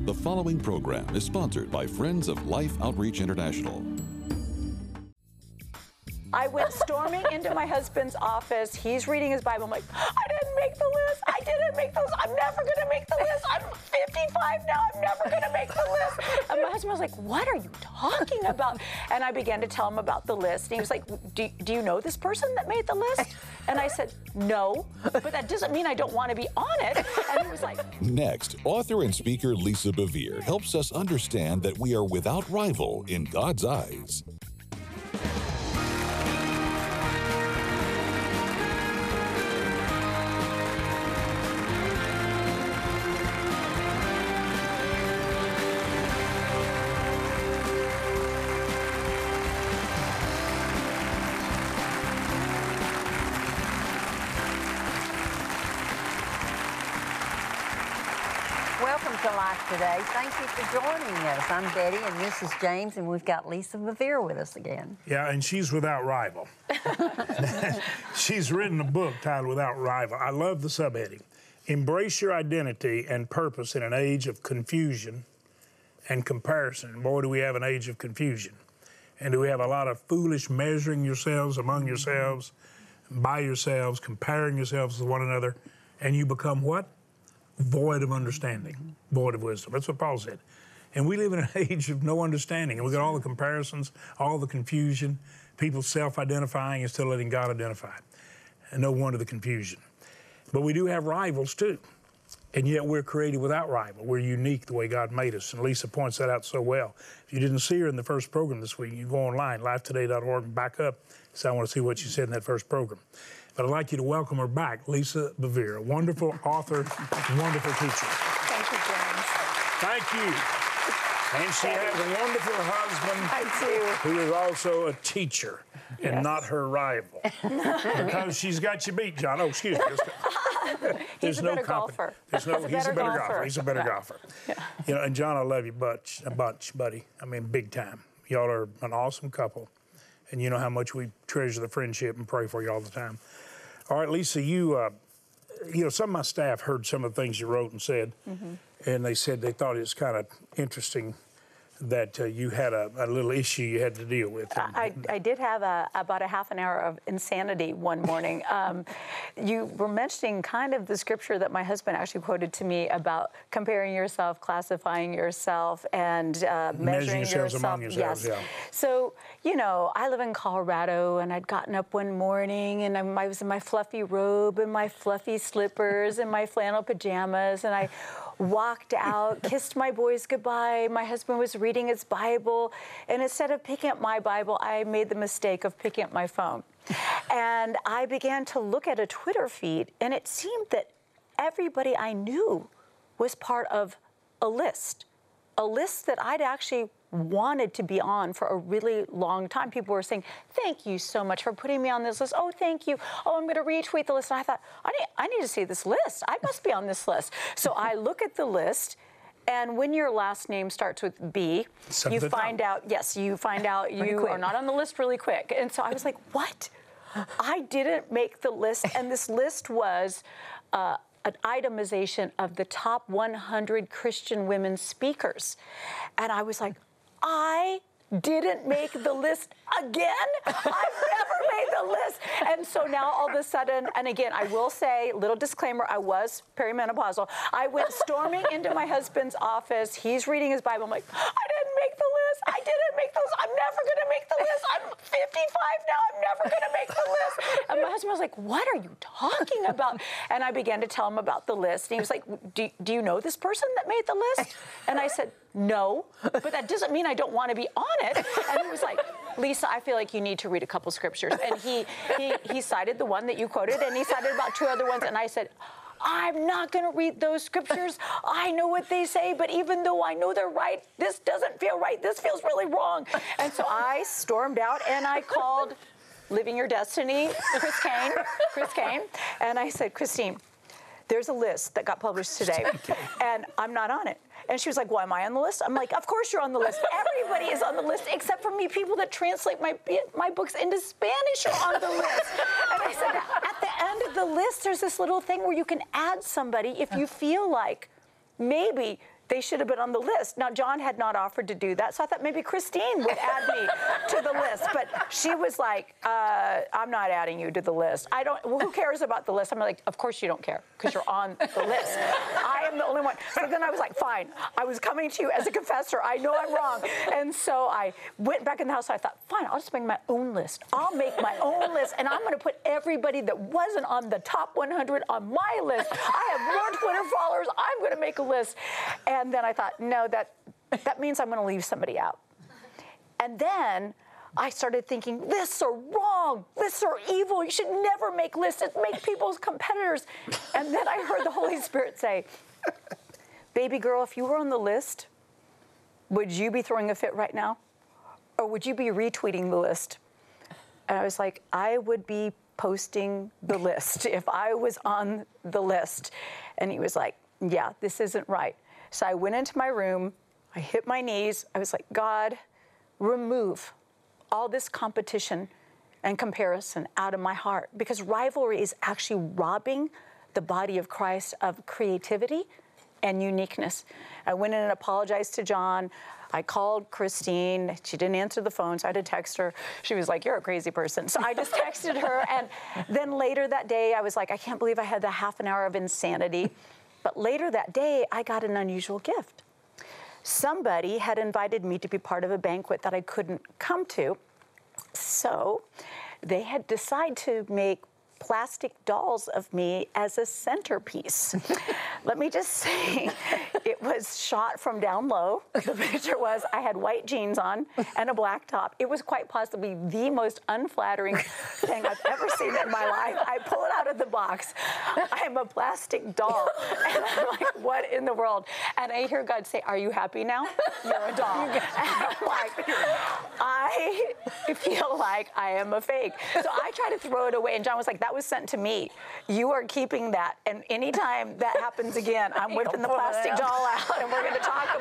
The following program is sponsored by Friends of Life Outreach International. I went storming into my husband's office. He's reading his Bible. I'm like, I didn't make the list. I didn't make the list. I'm never going to make the list. I'm 55 now. I'm never going to make the list. And my husband was like, what are you talking about? And I began to tell him about the list. And he was like, do you know this person that made the list? And I said, no, but that doesn't mean I don't want to be on it. And he was like... Next, author and speaker Lisa Bevere helps us understand that we are without rival in God's eyes. Welcome to Life Today. Thank you for joining us. I'm Betty and this is James, and we've got Lisa Bevere with us again. Yeah, and she's without rival. She's written a book titled Without Rival. I love the subheading. Embrace your identity and purpose in an age of confusion and comparison. Boy, do we have an age of confusion. And do we have a lot of foolish measuring yourselves among yourselves, by yourselves, comparing yourselves with one another, and you become what? Void of understanding, void of wisdom. That's what Paul said. And we live in an age of no understanding. And we got all the comparisons, all the confusion, people self-identifying instead of letting God identify. And no wonder the confusion. But we do have rivals too. And yet we're created without rival. We're unique the way God made us. And Lisa points that out so well. If you didn't see her in the first program this week, you go online, lifetoday.org, and back up. So I want to see what she said in that first program. But I'd like you to welcome her back, Lisa Bevere, a wonderful author, wonderful teacher. Thank you, James. Thank you. And she has a wonderful husband. I do. Who is also a teacher and Yes. not her rival. Because she's got you beat, John. Oh, excuse me. He's a better golfer. He's a better golfer. He's a better golfer. Yeah. You know, and John, I love you a bunch, buddy. I mean, big time. Y'all are an awesome couple. And you know how much we treasure the friendship and pray for you all the time. All right, Lisa, you know, some of my staff heard some of the things you wrote and said, and they said they thought it was kind of interesting that you had a little issue you had to deal with. I did have about a half an hour of insanity one morning. You were mentioning kind of the scripture that my husband actually quoted to me about comparing yourself, classifying yourself, and measuring yourselves yourself. among yourselves, yes. yeah. So, you know, I live in Colorado, and I'd gotten up one morning, and I was in my fluffy robe and my fluffy slippers and my flannel pajamas, and I walked out, kissed my boys goodbye. My husband was reading his Bible, and instead of picking up my Bible, I made the mistake of picking up my phone. And I began to look at a Twitter feed, and it seemed that everybody I knew was part of a list that I'd actually wanted to be on for a really long time. People were saying, thank you so much for putting me on this list. Oh, thank you. Oh, I'm going to retweet the list. And I thought, I need to see this list. I must be on this list. So I look at the list, and when your last name starts with B, you find out you are not on the list really quick. And so I was like, what? I didn't make the list, and this list was an itemization of the top 100 Christian women speakers. And I was like, I didn't make the list again? I've never made the list. And so now all of a sudden, and again, I will say, little disclaimer, I was perimenopausal. I went storming into my husband's office. He's reading his Bible. I'm like, I didn't make the list. I didn't make the list. I'm never going to make the list. I'm 55 now. I'm never going to make the list. And my husband was like, what are you talking about? And I began to tell him about the list. And he was like, do you know this person that made the list? And I said, no, but that doesn't mean I don't want to be on it. And he was like, Lisa, I feel like you need to read a couple scriptures. And he cited the one that you quoted, and he cited about two other ones. And I said, I'm not going to read those scriptures. I know what they say, but even though I know they're right, this doesn't feel right. This feels really wrong. And so I stormed out, and I called Living Your Destiny, Chris Kane, and I said, Christine, there's a list that got published today, and I'm not on it. And she was like, well, am I on the list? I'm like, of course you're on the list. Everybody is on the list except for me. People that translate my books into Spanish are on the list. And I said, at the end of the list, there's this little thing where you can add somebody if you feel like maybe they should have been on the list. Now, John had not offered to do that, so I thought maybe Christine would add me to the list. But she was like, I'm not adding you to the list. Who cares about the list? I'm like, of course you don't care, because you're on the list. I am the only one. So then I was like, fine. I was coming to you as a confessor. I know I'm wrong. And so I went back in the house. I thought, fine, I'll just make my own list. I'll make my own list, and I'm going to put everybody that wasn't on the top 100 on my list. I have more Twitter followers. I'm going to make a list. And then I thought, no, that means I'm going to leave somebody out. And then I started thinking, lists are wrong. Lists are evil. You should never make lists. It makes people's competitors. And then I heard the Holy Spirit say, baby girl, if you were on the list, would you be throwing a fit right now? Or would you be retweeting the list? And I was like, I would be posting the list if I was on the list. And he was like, yeah, this isn't right. So I went into my room, I hit my knees, I was like, God, remove all this competition and comparison out of my heart, because rivalry is actually robbing the body of Christ of creativity and uniqueness. I went in and apologized to John. I called Christine. She didn't answer the phone, so I had to text her. She was like, you're a crazy person. So I just texted her. And then later that day, I was like, I can't believe I had the half an hour of insanity. But later that day, I got an unusual gift. Somebody had invited me to be part of a banquet that I couldn't come to. So they had decided to make plastic dolls of me as a centerpiece. Let me just say, it was shot from down low. The picture was, I had white jeans on and a black top. It was quite possibly the most unflattering thing I've ever seen in my life. I pull it out of the box. I am a plastic doll. And I'm like, what in the world? And I hear God say, are you happy now? You're a doll. And I'm like, I feel like I am a fake. So I try to throw it away. And John was like, that was sent to me. You are keeping that. And anytime that happens again, I'm whipping the plastic doll out, and we're going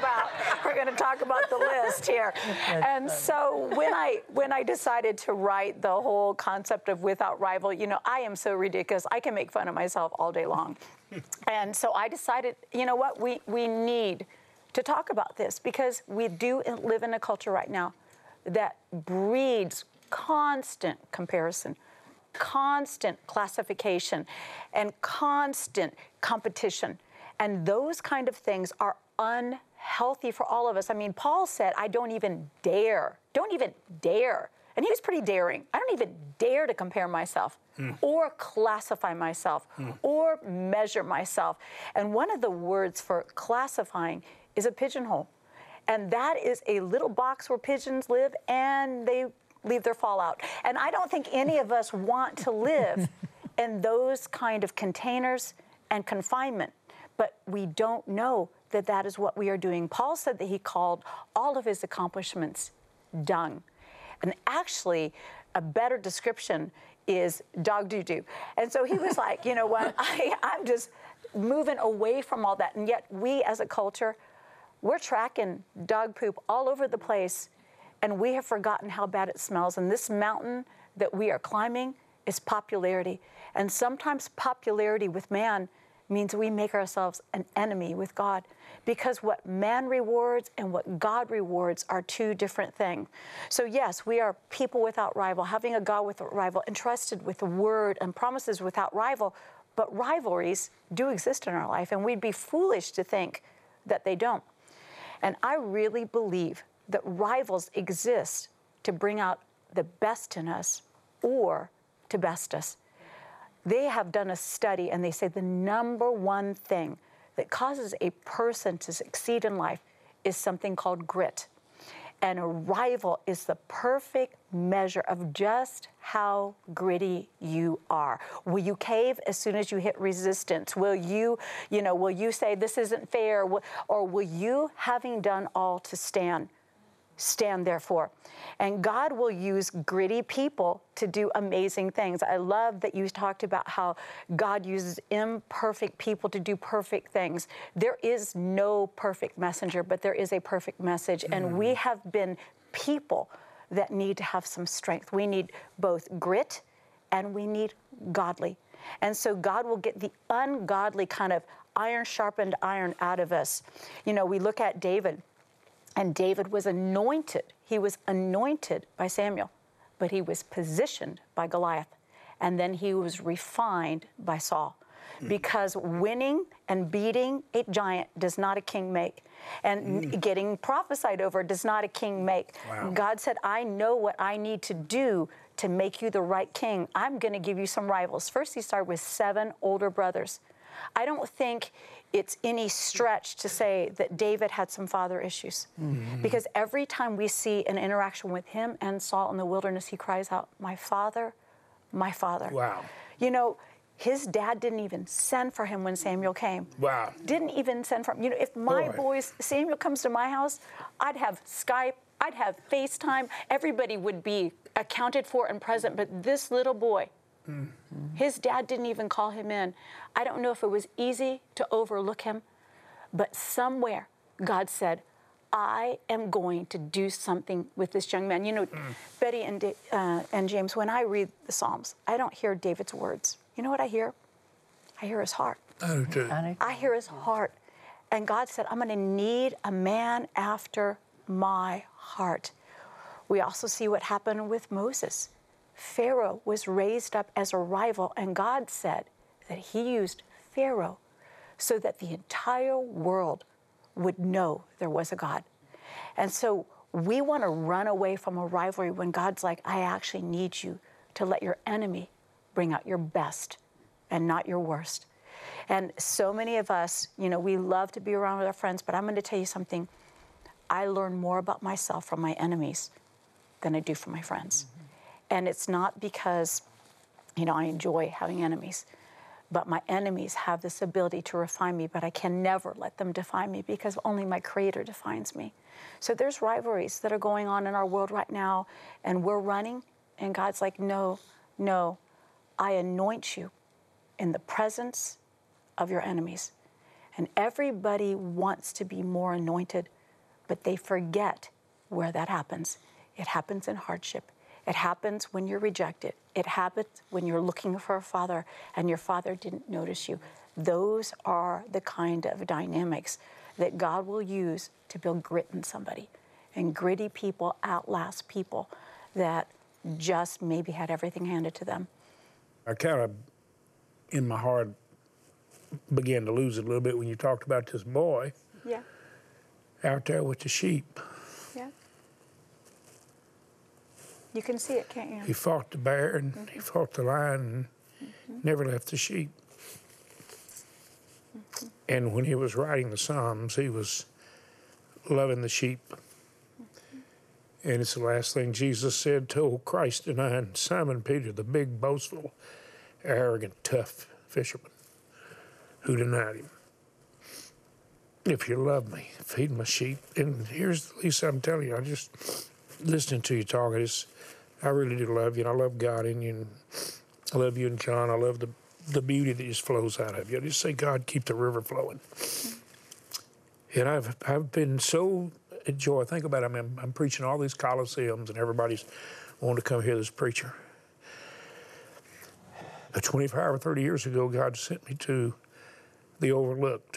to talk about the list here. And so when I decided to write the whole concept of Without Rival, you know, I am so ridiculous. I can make fun of myself all day long. And so I decided, you know what, we need to talk about this, because we do live in a culture right now that breeds constant comparison, constant classification, and constant competition. And those kind of things are unhealthy for all of us. I mean, Paul said, I don't even dare. And he was pretty daring. I don't even dare to compare myself or classify myself or measure myself. And one of the words for classifying is a pigeonhole. And that is a little box where pigeons live, and they leave their fallout. And I don't think any of us want to live in those kind of containers and confinement, but we don't know that that is what we are doing. Paul said that he called all of his accomplishments dung. And actually, a better description is dog doo-doo. And so he was like, you know what, I'm just moving away from all that. And yet we as a culture, we're tracking dog poop all over the place, and we have forgotten how bad it smells. And this mountain that we are climbing is popularity. And sometimes popularity with man means we make ourselves an enemy with God, because what man rewards and what God rewards are two different things. So yes, we are people without rival, having a God without rival, entrusted with the word and promises without rival, but rivalries do exist in our life, and we'd be foolish to think that they don't. And I really believe that rivals exist to bring out the best in us or to best us. They have done a study, and they say the number one thing that causes a person to succeed in life is something called grit. And a rival is the perfect measure of just how gritty you are. Will you cave as soon as you hit resistance? Will you say this isn't fair? Or will you, having done all to stand therefore? And God will use gritty people to do amazing things. I love that you talked about how God uses imperfect people to do perfect things. There is no perfect messenger, but there is a perfect message. And we have been people that need to have some strength. We need both grit and we need godly. And so God will get the ungodly kind of iron sharpened iron out of us. You know, we look at David, and David was anointed. He was anointed by Samuel, but he was positioned by Goliath. And then he was refined by Saul. Because winning and beating a giant does not a king make. And getting prophesied over does not a king make. Wow. God said, I know what I need to do to make you the right king. I'm going to give you some rivals. First, he started with 7 older brothers. I don't think it's any stretch to say that David had some father issues. Because every time we see an interaction with him and Saul in the wilderness, he cries out, my father, my father. Wow. You know, his dad didn't even send for him when Samuel came. Wow. Didn't even send for him. You know, if my boys, Samuel comes to my house, I'd have Skype, I'd have FaceTime. Everybody would be accounted for and present. But this little boy, his dad didn't even call him in. I don't know if it was easy to overlook him, but somewhere God said, I am going to do something with this young man. You know, Betty and James, when I read the Psalms, I don't hear David's words. You know what I hear? I hear his heart. I do too. I hear his heart. And God said, I'm going to need a man after my heart. We also see what happened with Moses. Pharaoh was raised up as a rival, and God said that he used Pharaoh so that the entire world would know there was a God. And so we want to run away from a rivalry when God's like, I actually need you to let your enemy bring out your best and not your worst. And so many of us, you know, we love to be around with our friends, but I'm going to tell you something. I learn more about myself from my enemies than I do from my friends. And it's not because, you know, I enjoy having enemies, but my enemies have this ability to refine me, but I can never let them define me because only my Creator defines me. So there's rivalries that are going on in our world right now, and we're running, and God's like, no, no, I anoint you in the presence of your enemies. And everybody wants to be more anointed, but they forget where that happens. It happens in hardship. It happens when you're rejected. It happens when you're looking for a father and your father didn't notice you. Those are the kind of dynamics that God will use to build grit in somebody. And gritty people outlast people that just maybe had everything handed to them. I kind of, in my heart, began to lose it a little bit when you talked about this boy out there with the sheep. Yeah. You can see it, can't you? He fought the bear and he fought the lion and never left the sheep. And when he was writing the Psalms, he was loving the sheep. And it's the last thing Jesus said to old Christ denying Simon Peter, the big, boastful, arrogant, tough fisherman who denied him. If you love me, feed my sheep. And here's, Lisa, I'm telling you, I just listening to you talk, I really do love you, and I love God in you, and I love you and John. I love the beauty that just flows out of you. I just say, God, keep the river flowing. And I've been so enjoyed. Think about it. I'm preaching all these coliseums, and everybody's wanting to come hear this preacher. But 25 or 30 years ago, God sent me to the Overlooked.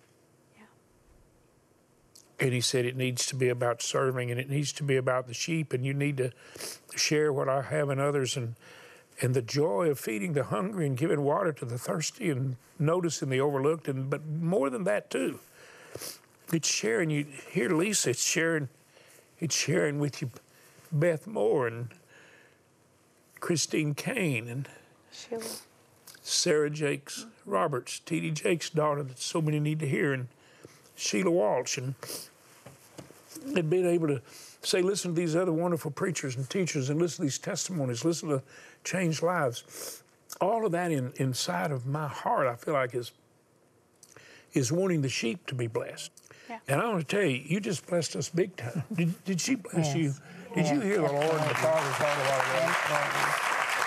And he said it needs to be about serving, and it needs to be about the sheep, and you need to share what I have in others, and the joy of feeding the hungry and giving water to the thirsty and noticing the overlooked. But more than that too, it's sharing. You hear Lisa, it's sharing with you Beth Moore and Christine Kane and Sheila. Sarah Jakes Roberts, T.D. Jakes' daughter that so many need to hear, and Sheila Walsh, and being able to say, listen to these other wonderful preachers and teachers, and listen to these testimonies, listen to changed lives. All of that inside of my heart, I feel like is wanting the sheep to be blessed. Yeah. And I want to tell you, you just blessed us big time. Did she bless you? Did you hear the Lord and the Father talk about that?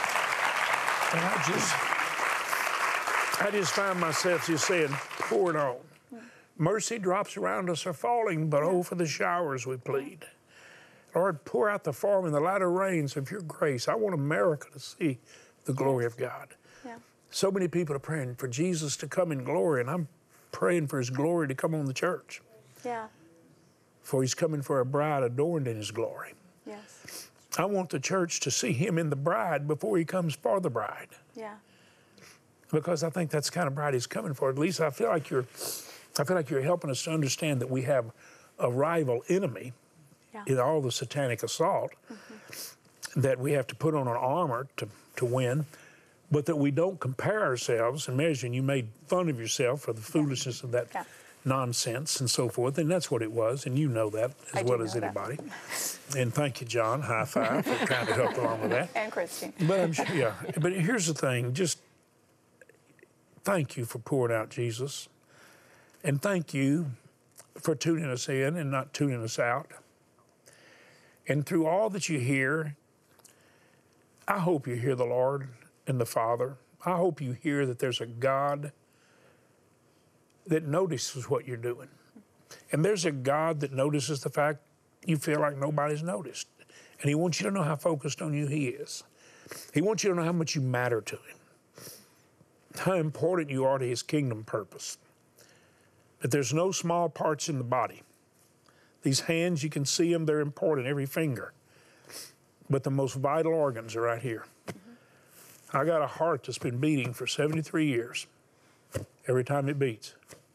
And I just find myself just saying, pour it on. Mercy drops around us are falling, but oh, for the showers we plead. Lord, pour out the form and the latter rains of your grace. I want America to see the glory of God. Yeah. So many people are praying for Jesus to come in glory, and praying for his glory to come on the church. Yeah. For he's coming for a bride adorned in his glory. Yes. I want the church to see him in the bride before he comes for the bride. Yeah. Because I think that's the kind of bride he's coming for. At least I feel like you're helping us to understand that we have a rival enemy in all the satanic assault, that we have to put on our armor to win, but that we don't compare ourselves and measure. And you made fun of yourself for the foolishness of that nonsense and so forth, and that's what it was, and you know that as well as anybody. And thank you, John, high five, for trying to help along with that. And Christine. But I'm sure, but here's the thing, just thank you for pouring out Jesus, and thank you for tuning us in and not tuning us out. And through all that you hear, I hope you hear the Lord and the Father. I hope you hear that there's a God that notices what you're doing. And there's a God that notices the fact you feel like nobody's noticed. And he wants you to know how focused on you he is. He wants you to know how much you matter to him, how important you are to his kingdom purpose. That there's no small parts in the body. These hands, you can see them, they're important, every finger. But the most vital organs are right here. I got a heart that's been beating for 73 years. Every time it beats.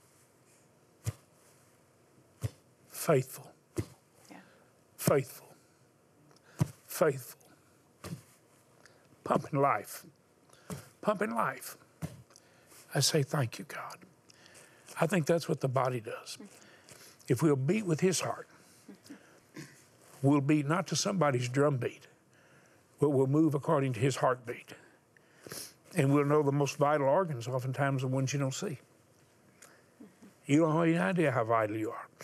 Faithful. Yeah. Faithful. Faithful. Pumping life. Pumping life. I say thank you, God. I think that's what the body does. If we'll beat with his heart, we'll beat not to somebody's drum beat, but we'll move according to his heartbeat. And we'll know the most vital organs, oftentimes the ones you don't see. You don't have any idea how vital you are.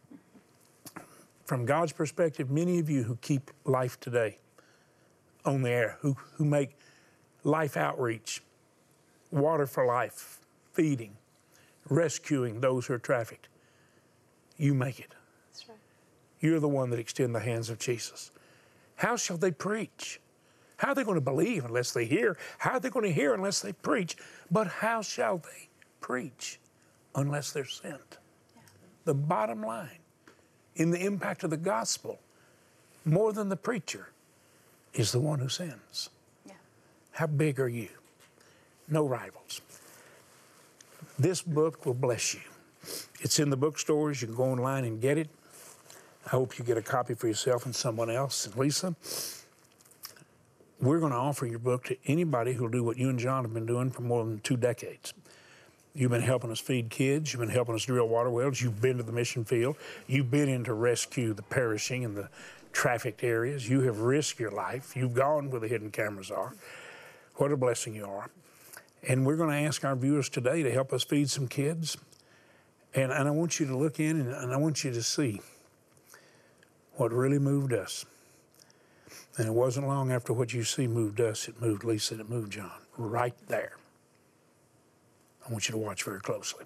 From God's perspective, many of you who keep life today on the air, who make life outreach, water for life, feeding, rescuing those who are trafficked, you make it. That's right. You're the one that extend the hands of Jesus. How shall they preach? How are they going to believe unless they hear? How are they going to hear unless they preach? But how shall they preach unless they're sent? Yeah. The bottom line in the impact of the gospel, more than the preacher, is the one who sends. Yeah. How big are you? No rivals. This book will bless you. It's in the bookstores. You can go online and get it. I hope you get a copy for yourself and someone else. And Lisa, we're going to offer your book to anybody who'll do what you and John have been doing for more than 2 decades. You've been helping us feed kids. You've been helping us drill water wells. You've been to the mission field. You've been in to rescue the perishing in the trafficked areas. You have risked your life. You've gone where the hidden cameras are. What a blessing you are. And we're going to ask our viewers today to help us feed some kids. And I want you to look in and I want you to see what really moved us. And it wasn't long after what you see moved us, it moved Lisa, it moved John, right there. I want you to watch very closely.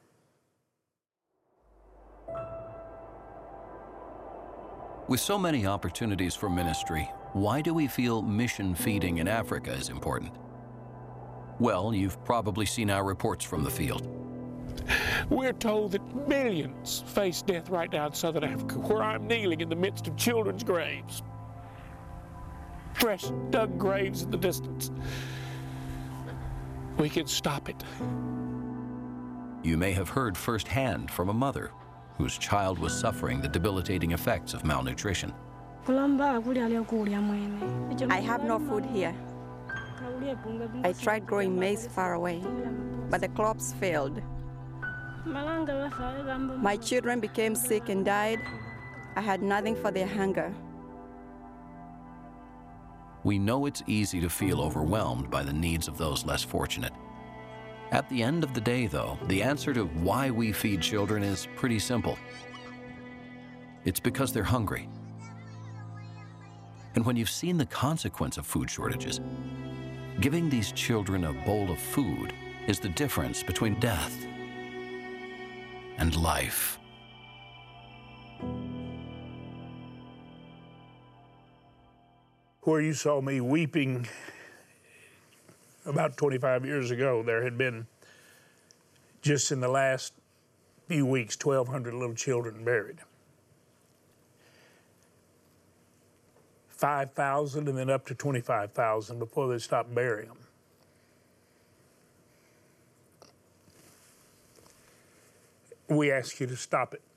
With so many opportunities for ministry, why do we feel mission feeding in Africa is important? Well, you've probably seen our reports from the field. We're told that millions face death right now in Southern Africa, where I'm kneeling in the midst of children's graves. Fresh dug graves in the distance. We can stop it. You may have heard firsthand from a mother whose child was suffering the debilitating effects of malnutrition. I have no food here. I tried growing maize far away, but the crops failed. My children became sick and died. I had nothing for their hunger. We know it's easy to feel overwhelmed by the needs of those less fortunate. At the end of the day, though, the answer to why we feed children is pretty simple. It's because they're hungry. And when you've seen the consequence of food shortages, giving these children a bowl of food is the difference between death and life. Where you saw me weeping about 25 years ago, there had been Just in the last few weeks, 1,200 little children buried. 5,000 and then up to 25,000 before they stopped burying them. We ask you to stop it.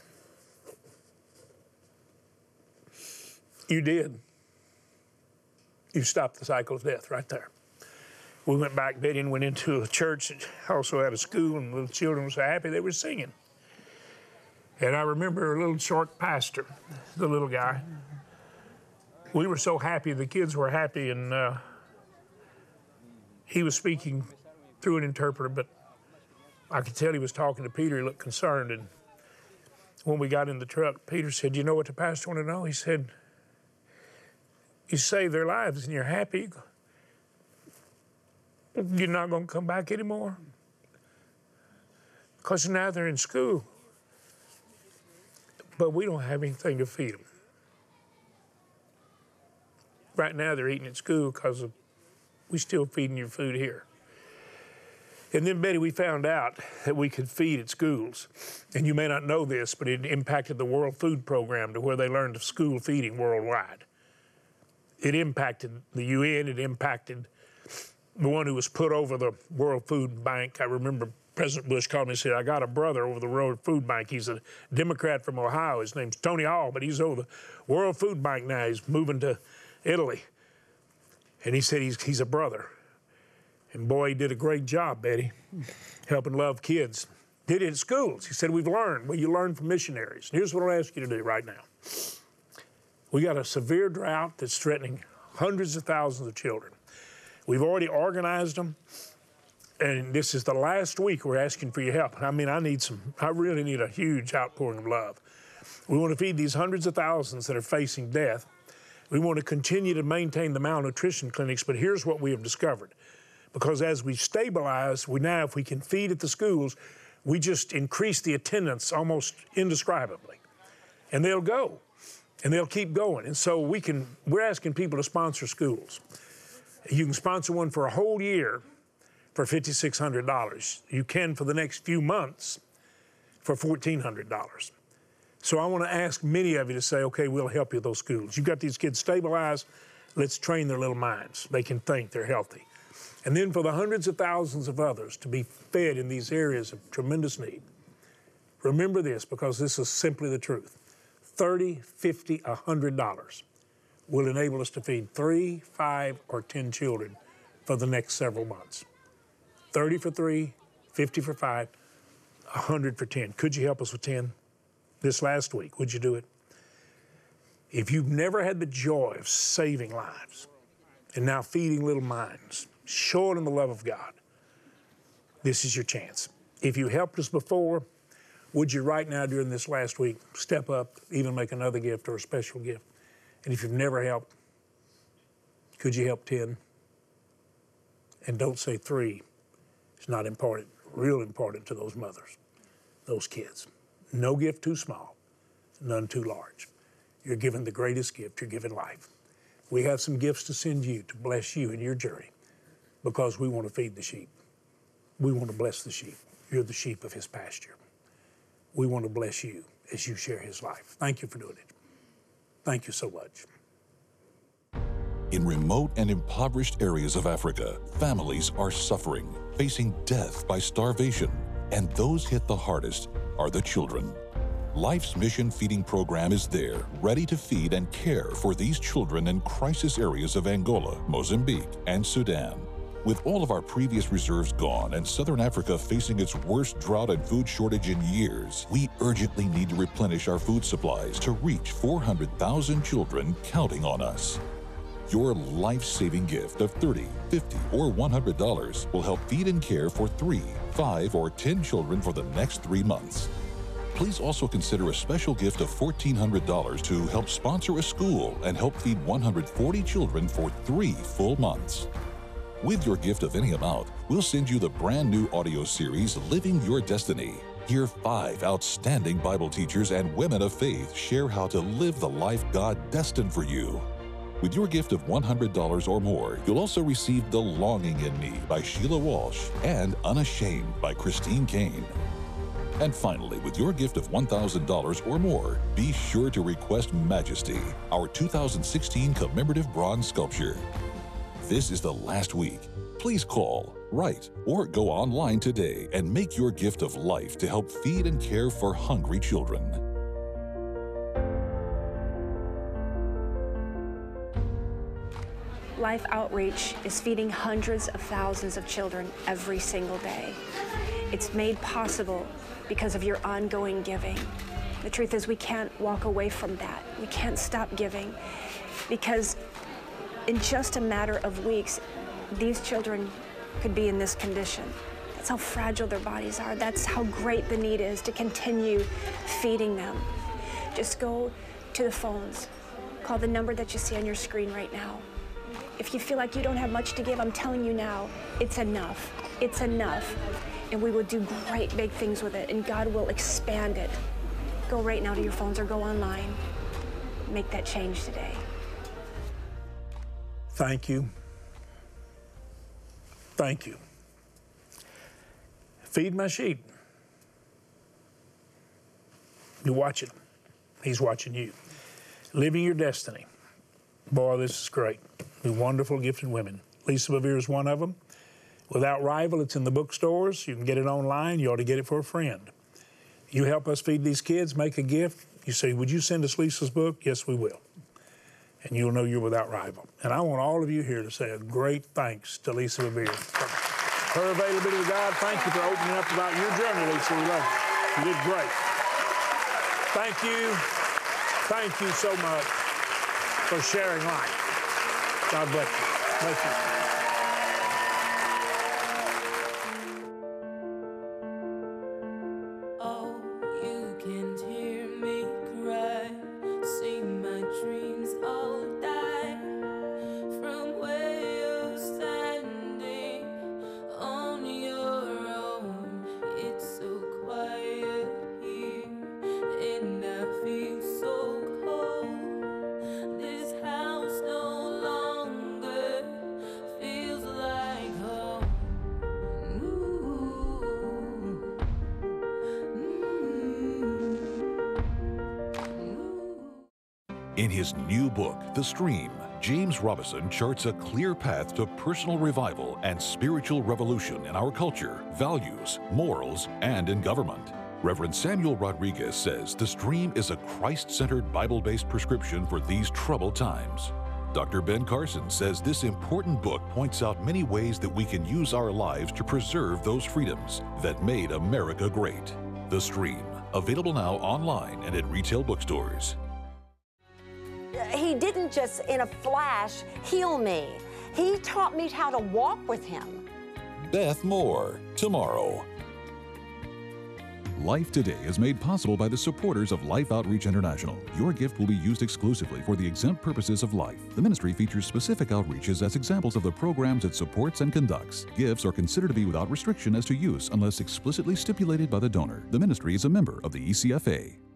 You did. You stopped the cycle of death right there. We went back, Betty, and went into a church that also had a school, and the little children were so happy they were singing. And I remember a little short pastor, the little guy. We were so happy, the kids were happy, and he was speaking through an interpreter, but I could tell he was talking to Peter. He looked concerned, and when we got in the truck, Peter said, "You know what the pastor wanted to know?" He said, "You saved their lives and you're happy. You're not going to come back anymore? Because now they're in school. But we don't have anything to feed them. Right now they're eating at school because we're still feeding your food here." And then, Betty, we found out that we could feed at schools. And you may not know this, but it impacted the World Food Program to where they learned of school feeding worldwide. It impacted the UN, it impacted the one who was put over the World Food Bank. I remember President Bush called me and said, "I got a brother over the World Food Bank. He's a Democrat from Ohio. His name's Tony Hall, but he's over the World Food Bank now. He's moving to Italy." And he said he's a brother. And boy, he did a great job, Betty, helping love kids. Did it at schools. He said, "We've learned." Well, you learn from missionaries. Here's what I'll ask you to do right now. We got a severe drought that's threatening hundreds of thousands of children. We've already organized them, and this is the last week we're asking for your help. I mean, I really need a huge outpouring of love. We want to feed these hundreds of thousands that are facing death. We want to continue to maintain the malnutrition clinics, but here's what we have discovered. Because as we stabilize, if we can feed at the schools, we just increase the attendance almost indescribably. And they'll go, and they'll keep going. And so we're asking people to sponsor schools. You can sponsor one for a whole year for $5,600. You can for the next few months for $1,400. So I want to ask many of you to say, "Okay, we'll help you with those schools. You've got these kids stabilized. Let's train their little minds. They can think, they're healthy." And then for the hundreds of thousands of others to be fed in these areas of tremendous need. Remember this, because this is simply the truth. $30, $50, $100 will enable us to feed 3, 5, or 10 children for the next several months. 30 for 3, 50 for 5, 100 for 10. Could you help us with 10 this last week? Would you do it? If you've never had the joy of saving lives and now feeding little minds, showing them the love of God, this is your chance. If you helped us before, would you right now during this last week step up, even make another gift or a special gift? And if you've never helped, could you help 10? And don't say 3. It's not important, real important to those mothers, those kids. No gift too small, none too large. You're given the greatest gift, you're given life. We have some gifts to send you to bless you in your journey because we want to feed the sheep. We want to bless the sheep. You're the sheep of his pasture. We want to bless you as you share his life. Thank you for doing it. Thank you so much. In remote and impoverished areas of Africa, families are suffering, facing death by starvation, and those hit the hardest are the children. Life's Mission Feeding Program is there, ready to feed and care for these children in crisis areas of Angola, Mozambique, and Sudan. With all of our previous reserves gone and Southern Africa facing its worst drought and food shortage in years, we urgently need to replenish our food supplies to reach 400,000 children counting on us. Your life-saving gift of $30, $50, or $100 will help feed and care for 3, 5, or 10 children for the next 3 months. Please also consider a special gift of $1,400 to help sponsor a school and help feed 140 children for 3 full months. With your gift of any amount, we'll send you the brand new audio series, Living Your Destiny. Hear 5 outstanding Bible teachers and women of faith share how to live the life God destined for you. With your gift of $100 or more, you'll also receive The Longing in Me by Sheila Walsh and Unashamed by Christine Kane. And finally, with your gift of $1,000 or more, be sure to request Majesty, our 2016 commemorative bronze sculpture. This is the last week. Please call, write, or go online today and make your gift of life to help feed and care for hungry children. Life Outreach is feeding hundreds of thousands of children every single day. It's made possible because of your ongoing giving. The truth is we can't walk away from that. We can't stop giving because in just a matter of weeks, these children could be in this condition. That's how fragile their bodies are. That's how great the need is to continue feeding them. Just go to the phones. Call the number that you see on your screen right now. If you feel like you don't have much to give, I'm telling you now, it's enough. It's enough. And we will do great big things with it, and God will expand it. Go right now to your phones or go online. Make that change today. Thank you. Thank you. Feed my sheep. You're watching. He's watching you. Living your destiny. Boy, this is great. The wonderful, gifted women. Lisa Bevere is one of them. Without Rival, it's in the bookstores. You can get it online. You ought to get it for a friend. You help us feed these kids, make a gift. You say, would you send us Lisa's book? Yes, we will. And you'll know you're without rival. And I want all of you here to say a great thanks to Lisa Bevere for her availability to God. Thank you for opening up about your journey, Lisa. We love you. You did great. Thank you. Thank you so much for sharing life. God bless you. Bless you. In his new book, The Stream, James Robison charts a clear path to personal revival and spiritual revolution in our culture, values, morals, and in government. Reverend Samuel Rodriguez says The Stream is a Christ-centered, Bible-based prescription for these troubled times. Dr. Ben Carson says this important book points out many ways that we can use our lives to preserve those freedoms that made America great. The Stream, available now online and at retail bookstores. He didn't just, in a flash, heal me. He taught me how to walk with him. Beth Moore, tomorrow. Life Today is made possible by the supporters of Life Outreach International. Your gift will be used exclusively for the exempt purposes of life. The ministry features specific outreaches as examples of the programs it supports and conducts. Gifts are considered to be without restriction as to use unless explicitly stipulated by the donor. The ministry is a member of the ECFA.